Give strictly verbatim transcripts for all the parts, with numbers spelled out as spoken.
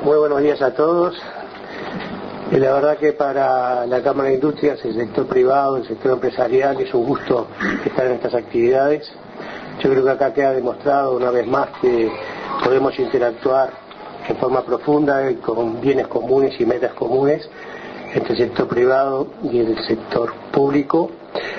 Muy buenos días a todos. Y la verdad que para la Cámara de Industrias, el sector privado, el sector empresarial, es un gusto estar en estas actividades. Yo creo que acá queda demostrado una vez más que podemos interactuar en forma profunda y con bienes comunes y metas comunes entre el sector privado y el sector público,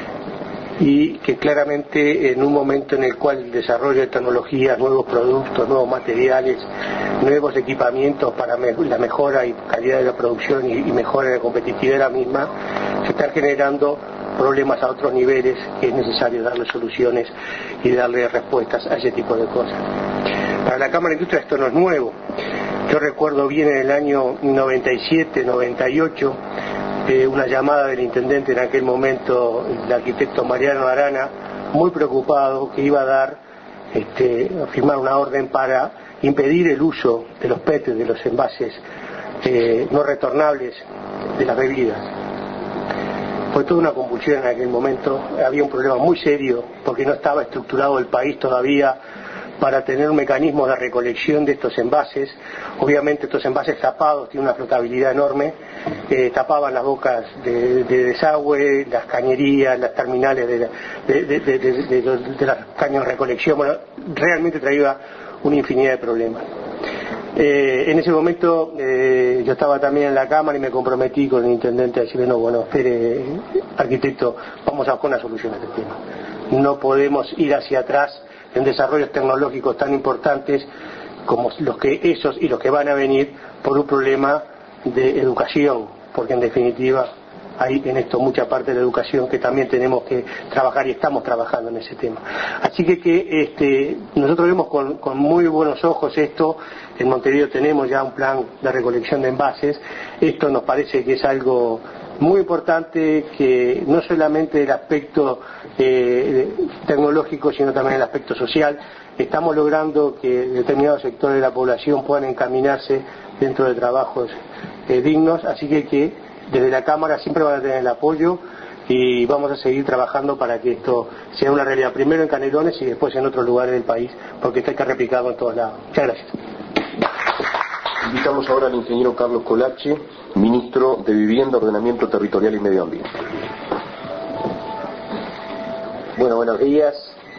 y que claramente en un momento en el cual el desarrollo de tecnologías, nuevos productos, nuevos materiales, nuevos equipamientos para la mejora y calidad de la producción y, y mejora de la competitividad de la misma, se están generando problemas a otros niveles que es necesario darle soluciones y darle respuestas a ese tipo de cosas. Para la Cámara de Industria esto no es nuevo. Yo recuerdo bien en el año noventa y siete, noventa y ocho, Eh, una llamada del intendente en aquel momento, el arquitecto Mariano Arana, muy preocupado, que iba a dar, este, a firmar una orden para impedir el uso de los P E T, de los envases eh, no retornables de las bebidas. Fue toda una convulsión en aquel momento, había un problema muy serio porque no estaba estructurado el país todavía para tener un mecanismo de recolección de estos envases. Obviamente estos envases tapados tienen una flotabilidad enorme, eh, tapaban las bocas de, de desagüe, las cañerías, las terminales de, la, de, de, de, de, de, de, de las caños de recolección. Bueno, realmente traía una infinidad de problemas. Eh, en ese momento eh, yo estaba también en la Cámara y me comprometí con el intendente a decirle, no, bueno, espere, arquitecto, vamos a buscar una solución a este tema. No podemos ir hacia atrás en desarrollos tecnológicos tan importantes como los que esos y los que van a venir por un problema de educación, porque en definitiva hay en esto mucha parte de la educación que también tenemos que trabajar y estamos trabajando en ese tema. Así que, que este, nosotros vemos con, con muy buenos ojos esto. En Montevideo tenemos ya un plan de recolección de envases. Esto nos parece que es algo muy importante, que no solamente el aspecto eh, tecnológico, sino también el aspecto social. Estamos logrando que determinados sectores de la población puedan encaminarse dentro de trabajos eh, dignos, así que, que desde la Cámara siempre van a tener el apoyo y vamos a seguir trabajando para que esto sea una realidad, primero en Canelones y después en otros lugares del país, porque esto hay que replicarlo en todos lados. Muchas gracias. Invitamos ahora al ingeniero Carlos Colache, ministro de Vivienda, Ordenamiento Territorial y Medio Ambiente. Bueno, buenos días,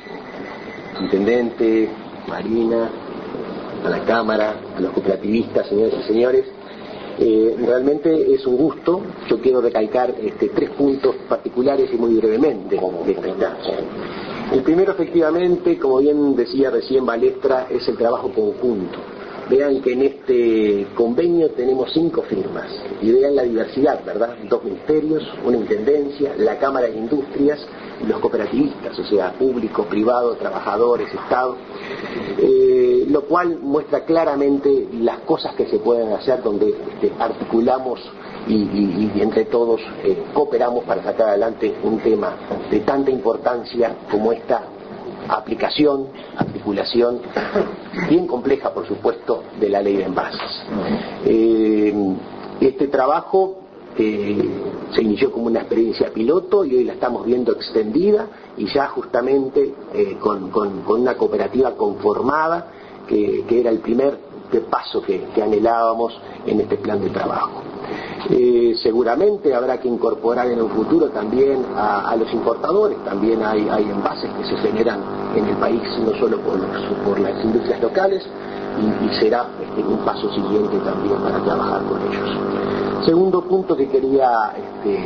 intendente, Marina, a la Cámara, a los cooperativistas, señores y señores. Eh, realmente es un gusto. Yo quiero recalcar este, tres puntos particulares y muy brevemente de esta instancia. El primero, efectivamente, como bien decía recién Balestra, es el trabajo conjunto. Vean que en este convenio tenemos cinco firmas y vean la diversidad, ¿verdad? Dos ministerios, una intendencia, la Cámara de Industrias y los cooperativistas, o sea, público, privado, trabajadores, Estado, eh, lo cual muestra claramente las cosas que se pueden hacer donde este, articulamos y, y, y entre todos eh, cooperamos para sacar adelante un tema de tanta importancia como esta aplicación, articulación bien compleja, por supuesto, de la ley de envases. Eh, este trabajo eh, se inició como una experiencia piloto y hoy la estamos viendo extendida y ya justamente eh, con, con, con una cooperativa conformada que, que era el primer paso que, que anhelábamos en este plan de trabajo. Eh, seguramente habrá que incorporar en un futuro también a, a los importadores. También hay, hay envases que se generan en el país no solo por, los, por las industrias locales y, y será este, un paso siguiente también para trabajar con ellos. Segundo punto que quería este,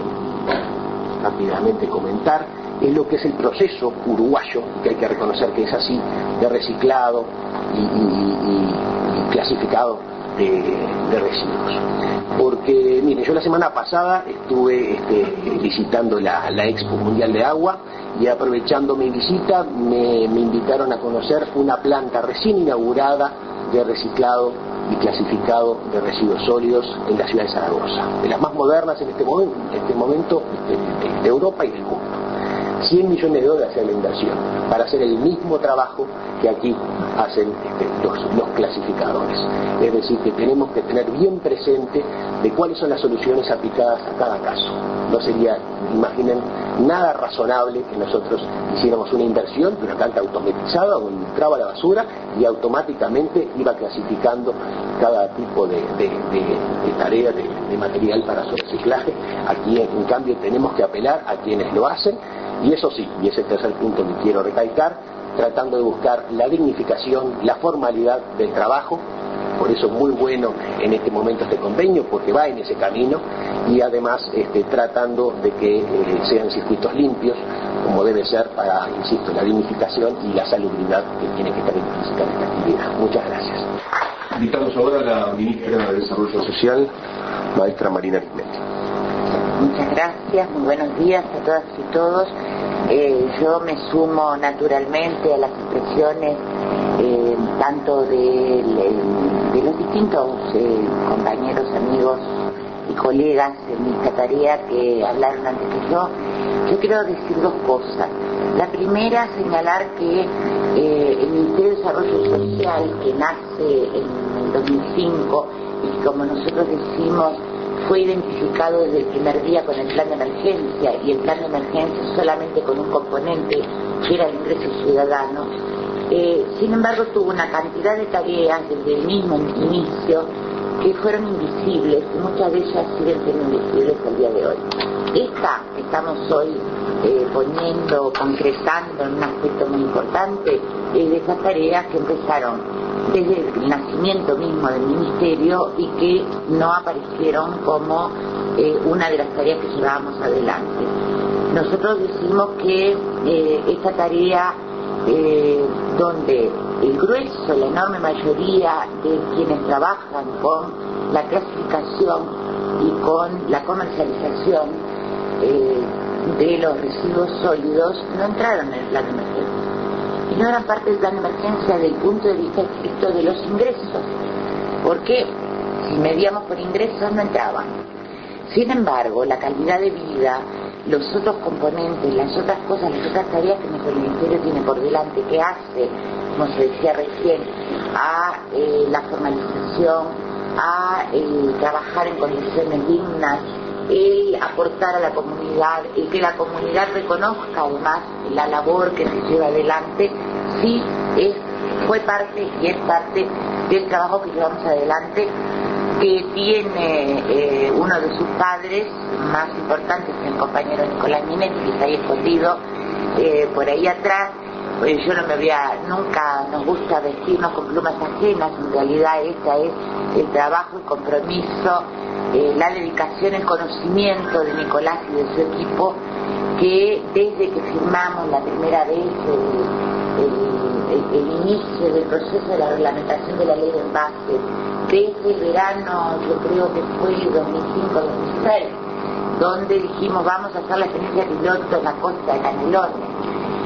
rápidamente comentar es lo que es el proceso uruguayo, que hay que reconocer que es así, de reciclado y, y, y, y clasificado de, de residuos. Porque, mire, yo la semana pasada estuve este, visitando la, la Expo Mundial de Agua y aprovechando mi visita me, me invitaron a conocer una planta recién inaugurada de reciclado y clasificado de residuos sólidos en la ciudad de Zaragoza, de las más modernas en este momento, en este momento de, de, de Europa y del mundo. cien millones de dólares en la inversión para hacer el mismo trabajo que aquí hacen este, los, los clasificadores. Es decir, que tenemos que tener bien presente de cuáles son las soluciones aplicadas a cada caso. No sería, imaginen, nada razonable que nosotros hiciéramos una inversión de una planta automatizada donde entraba la basura y automáticamente iba clasificando cada tipo de, de, de, de tarea, de, de material para su reciclaje. Aquí, en cambio, tenemos que apelar a quienes lo hacen, y eso sí, y ese tercer punto que quiero recalcar, tratando de buscar la dignificación, la formalidad del trabajo. Por eso muy bueno en este momento este convenio, porque va en ese camino, y además este, tratando de que eh, sean circuitos limpios, como debe ser para, insisto, la dignificación y la salubridad que tiene que estar implícita en esta actividad. Muchas gracias. Invitamos ahora a la ministra de Desarrollo Social, maestra Marina Arizmendi. Muchas gracias, muy buenos días a todas y todos. Eh, yo me sumo naturalmente a las expresiones eh, tanto de, de los distintos eh, compañeros, amigos y colegas en esta tarea que hablaron antes que yo. Yo quiero decir dos cosas. La primera, señalar que eh, el Ministerio de Desarrollo Social, que nace en el dos mil cinco y como nosotros decimos, fue identificado desde el primer día con el plan de emergencia, y el plan de emergencia solamente con un componente que era el ingreso ciudadano. Eh, sin embargo, tuvo una cantidad de tareas desde el mismo inicio que fueron invisibles, y muchas de ellas siguen siendo invisibles al día de hoy. Esta que estamos hoy eh, poniendo, concretando en un aspecto muy importante, es de esas tareas que empezaron desde el nacimiento mismo del ministerio y que no aparecieron como eh, una de las tareas que llevábamos adelante. Nosotros decimos que eh, esta tarea eh, donde el grueso, la enorme mayoría de quienes trabajan con la clasificación y con la comercialización eh, de los residuos sólidos no entraron en el plan de emergencia. Y no eran parte del plan de emergencia desde el punto de vista estricto de los ingresos, porque si medíamos por ingresos no entraban. Sin embargo, la calidad de vida, los otros componentes, las otras cosas, las otras tareas que nuestro ministerio tiene por delante, que hace, como se decía recién, a eh, la formalización, a eh, trabajar en condiciones dignas, el aportar a la comunidad, el que la comunidad reconozca además la labor que se lleva adelante, sí es, fue parte y es parte del trabajo que llevamos adelante, que tiene eh, uno de sus padres más importantes, el compañero Nicolás Minetti, que está ahí escondido eh, por ahí atrás. Pues yo no me voy a, nunca nos gusta vestirnos con plumas ajenas, en realidad este es el trabajo, el compromiso, eh, la dedicación, el conocimiento de Nicolás y de su equipo, que desde que firmamos la primera vez el, el, el, el inicio del proceso de la reglamentación de la ley de envase, desde el verano, yo creo que fue dos mil cinco dos mil seis, donde dijimos vamos a hacer la experiencia piloto en la costa de Canelones,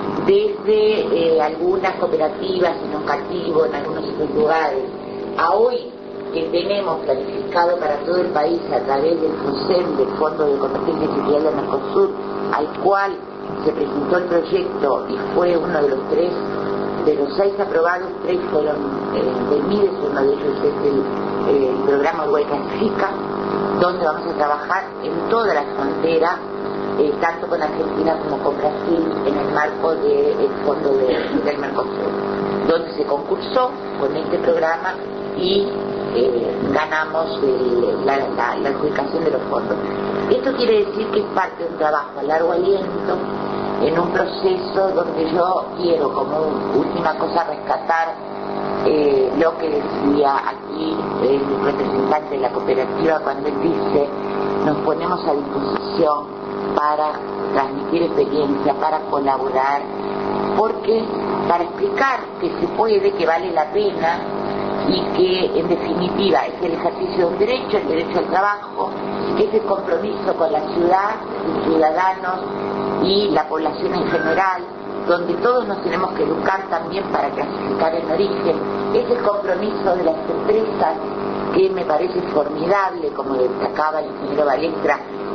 desde eh, algunas cooperativas en Oncativo, en algunos otros lugares, a hoy que tenemos planificado para todo el país a través del FOSEM, del Fondo de Competencia Sectorial de Mercosur, al cual se presentó el proyecto y fue uno de los tres, de los seis aprobados, tres fueron eh, del MIDES, uno de ellos es el, eh, el programa Uruguay Clasifica, donde vamos a trabajar en toda la frontera, Eh, tanto con Argentina como con Brasil, en el marco del de fondo de, del Mercosur, donde se concursó con este programa y eh, ganamos el, la, la, la adjudicación de los fondos. Esto quiere decir que es parte de un trabajo a largo aliento, en un proceso donde yo quiero, como última cosa, rescatar eh, lo que decía aquí el representante de la cooperativa cuando él dice: nos ponemos a disposición para transmitir experiencia, para colaborar, porque para explicar que se puede, que vale la pena y que en definitiva es el ejercicio de un derecho, el derecho al trabajo, es el compromiso con la ciudad, los ciudadanos y la población en general, donde todos nos tenemos que educar también para clasificar el origen, es el compromiso de las empresas, que me parece formidable, como destacaba el ingeniero Balestra,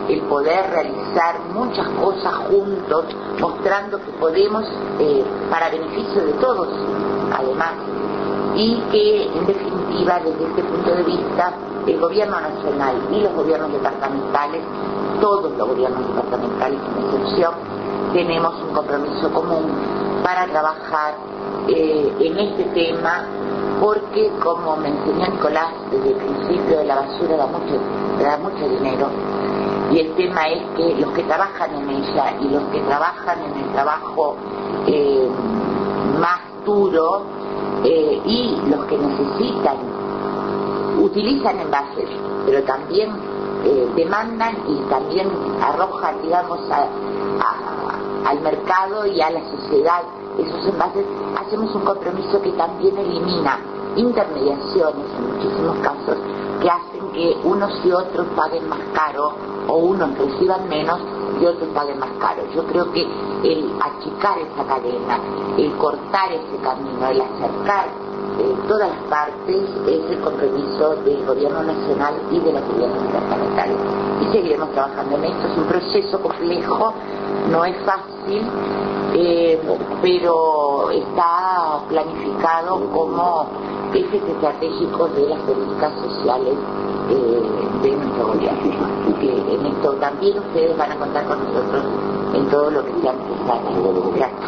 el poder realizar muchas cosas juntos, mostrando que podemos, eh, para beneficio de todos, además, y que en definitiva, desde este punto de vista, el gobierno nacional y los gobiernos departamentales, todos los gobiernos departamentales sin excepción, tenemos un compromiso común para trabajar eh, en este tema, porque, como me enseñó Nicolás desde el principio, de la basura da mucho, da mucho dinero, y el tema es que los que trabajan en ella y los que trabajan en el trabajo eh, más duro eh, y los que necesitan, utilizan envases, pero también eh, demandan y también arrojan, digamos, a, a, al mercado y a la sociedad esos envases. Hacemos un compromiso que también elimina intermediaciones en muchísimos casos, que hacen que unos y otros paguen más caro, o unos reciban menos y otros paguen más caro. Yo creo que el achicar esa cadena, el cortar ese camino, el acercar eh, todas las partes, es el compromiso del gobierno nacional y de los gobiernos departamentales. Y seguiremos trabajando en esto. Es un proceso complejo, no es fácil, eh, pero está planificado como ejes estratégicos de las políticas sociales eh, de nuestro gobierno. Y que en esto también ustedes van a contar con nosotros en todo lo que sea necesario. Gracias.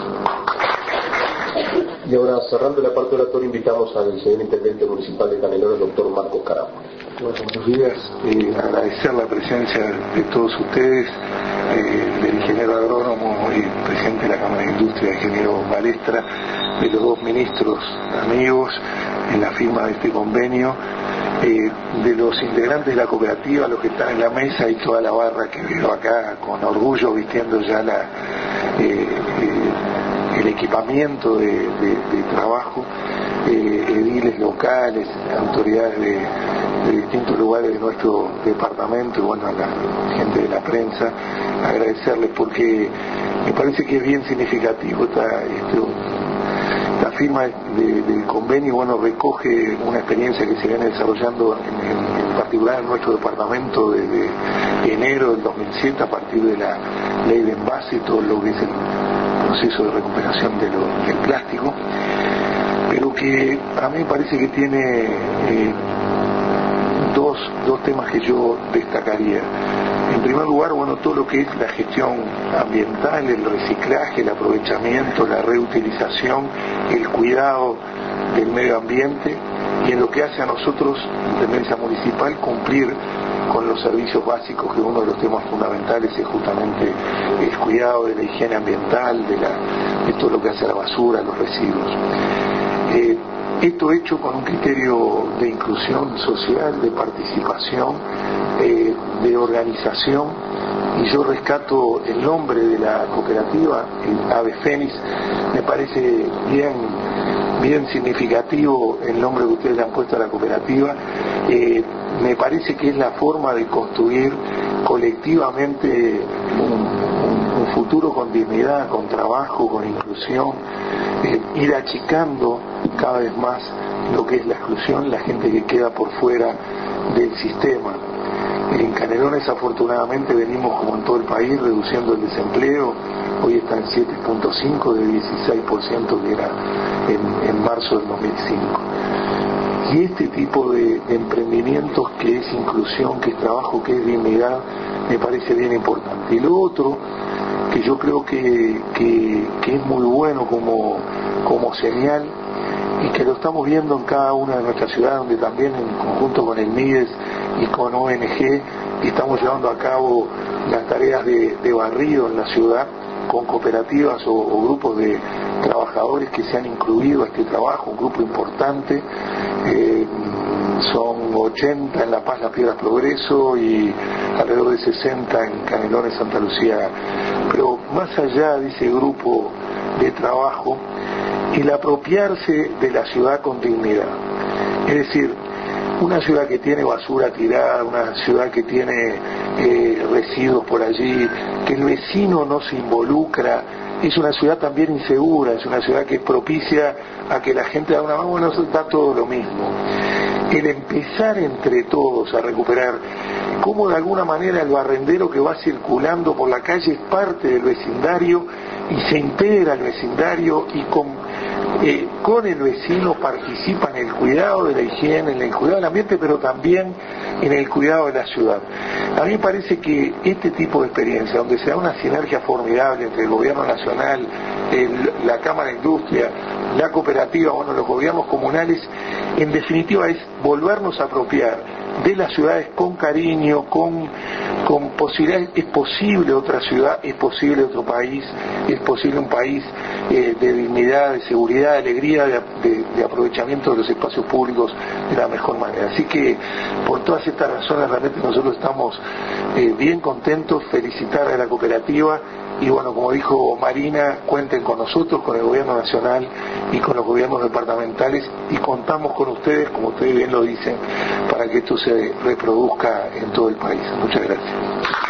Y ahora, cerrando la parte oratoria, invitamos al señor Intendente Municipal de Canelones, el doctor Marcos Caramo. Bueno, buenos días. Eh, agradecer la presencia de todos ustedes, eh, del ingeniero agrónomo y presidente de la Cámara de Industria, el ingeniero Balestra, de los dos ministros amigos en la firma de este convenio, eh, de los integrantes de la cooperativa, los que están en la mesa y toda la barra que veo acá con orgullo vistiendo ya la, eh, eh, el equipamiento de, de, de trabajo, eh, ediles locales, autoridades de, de distintos lugares de nuestro departamento y bueno, a la gente de la prensa, agradecerles porque me parece que es bien significativo esta, este, la firma de, del convenio. Bueno, recoge una experiencia que se viene desarrollando en, en, en particular en nuestro departamento desde enero del dos mil siete a partir de la ley de envase y todo lo que es el proceso de recuperación de lo, del plástico, pero que a mí me parece que tiene eh, dos, dos temas que yo destacaría. En primer lugar, bueno, todo lo que es la gestión ambiental, el reciclaje, el aprovechamiento, la reutilización, el cuidado del medio ambiente, y en lo que hace a nosotros, Intendencia Municipal, cumplir con los servicios básicos, que uno de los temas fundamentales es justamente el cuidado de la higiene ambiental, de, la, de todo lo que hace a la basura, los residuos. Eh, esto hecho con un criterio de inclusión social, de participación, eh, de organización, y yo rescato el nombre de la cooperativa, el Ave Fénix. Me parece bien, bien significativo el nombre que ustedes le han puesto a la cooperativa. Eh, me parece que es la forma de construir colectivamente un, un, un futuro con dignidad, con trabajo, con inclusión, eh, ir achicando cada vez más lo que es la exclusión, la gente que queda por fuera del sistema. En Canelones, afortunadamente, venimos, como en todo el país, reduciendo el desempleo. Hoy está en siete punto cinco de dieciséis por ciento que era en, en marzo del dos mil cinco. Y este tipo de, de emprendimientos, que es inclusión, que es trabajo, que es dignidad, me parece bien importante. Y lo otro, que yo creo que, que, que es muy bueno como, como señal, y que lo estamos viendo en cada una de nuestras ciudades, donde también en conjunto con el M I D E S y con O N G estamos llevando a cabo las tareas de, de barrido en la ciudad, con cooperativas o, o grupos de trabajadores que se han incluido a este trabajo, un grupo importante. Eh, son ochenta en La Paz, Las Piedras, Progreso, y alrededor de sesenta en Canelones, Santa Lucía. Pero más allá de ese grupo de trabajo, el apropiarse de la ciudad con dignidad, es decir, una ciudad que tiene basura tirada, una ciudad que tiene eh, residuos por allí, que el vecino no se involucra, es una ciudad también insegura, es una ciudad que es propicia a que la gente haga una mano, bueno, da todo lo mismo. el empezar entre todos a recuperar, cómo de alguna manera el barrendero que va circulando por la calle es parte del vecindario y se integra al vecindario y con, eh, con el vecino participa en el cuidado de la higiene, en el cuidado del ambiente, pero también en el cuidado de la ciudad. A mí me parece que este tipo de experiencia, donde se da una sinergia formidable entre el gobierno nacional, el, la Cámara de Industria, la cooperativa, bueno, los gobiernos comunales, en definitiva es volvernos a apropiar de las ciudades con cariño, con, con posibilidades. Es posible otra ciudad, es posible otro país, es posible un país eh, de dignidad, de seguridad, de alegría, de, de, de aprovechamiento de los espacios públicos de la mejor manera. Así que por todas estas razones realmente nosotros estamos eh, bien contentos, felicitar a la cooperativa. Y bueno, como dijo Marina, cuenten con nosotros, con el gobierno nacional y con los gobiernos departamentales, y contamos con ustedes, como ustedes bien lo dicen, para que esto se reproduzca en todo el país. Muchas gracias.